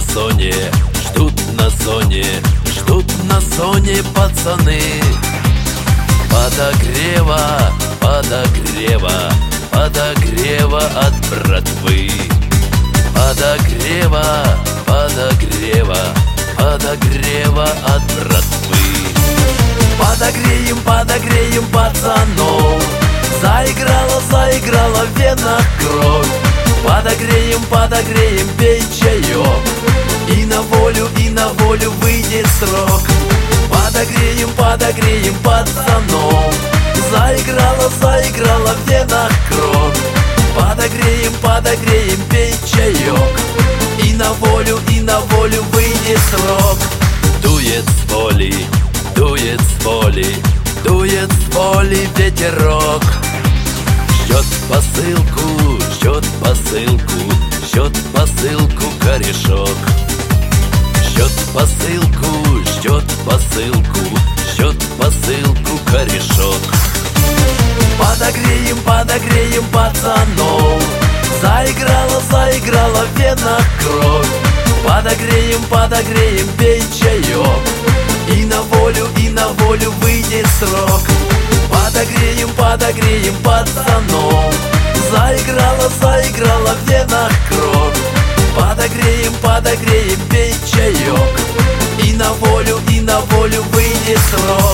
зоне, ждут на зоне, ждут на зоне пацаны. Подогрева, подогрева, подогрева от братвы. Подогрева, подогрева, подогрева от братвы. Подогреем, подогреем пацанов. Заиграла, заиграла вена кровь. Подогреем, подогреем, пей чаек. И на волю выйдет срок. Подогреем, подогреем пацанов. Заиграла, заиграла вена кровь. Подогреем, подогреем, пей чаек. И на волю выйдет срок. Дует с воли, дует с воли, дует с воли ветерок. Ждет посылку, ждет посылку, ждет посылку корешок. Ждет посылку, ждет посылку, ждет посылку корешок. Подогреем, подогреем пацанов. Заиграла, заиграла вена кровь. Подогреем, подогреем, пей чаек. И на волю выйдет срок. Подогреем, подогреем пацанов. Заиграла, заиграла вена кровь. Подогреем, подогреем, пей чаек. И на волю выйдет срок.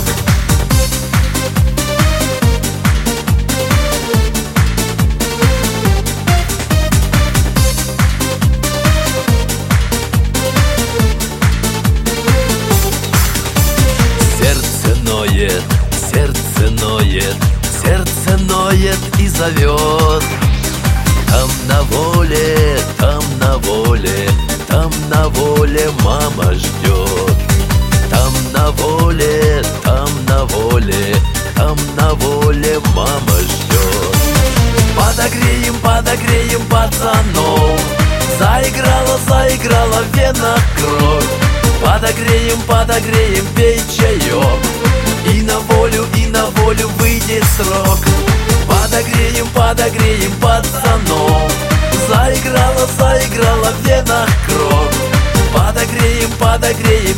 Сердце ноет, сердце ноет и зовет. Там на воле, там на воле, там на воле мама ждет. Там на воле, там на воле, там на воле мама ждет. Подогреем, подогреем пацанов. Заиграла, заиграла вена кровь. Подогреем, подогреем, пей чаек. И на волю выйдет срок. Подогреем, подогреем пацанов. Заиграла, заиграла вена кровь. Подогреем, подогреем,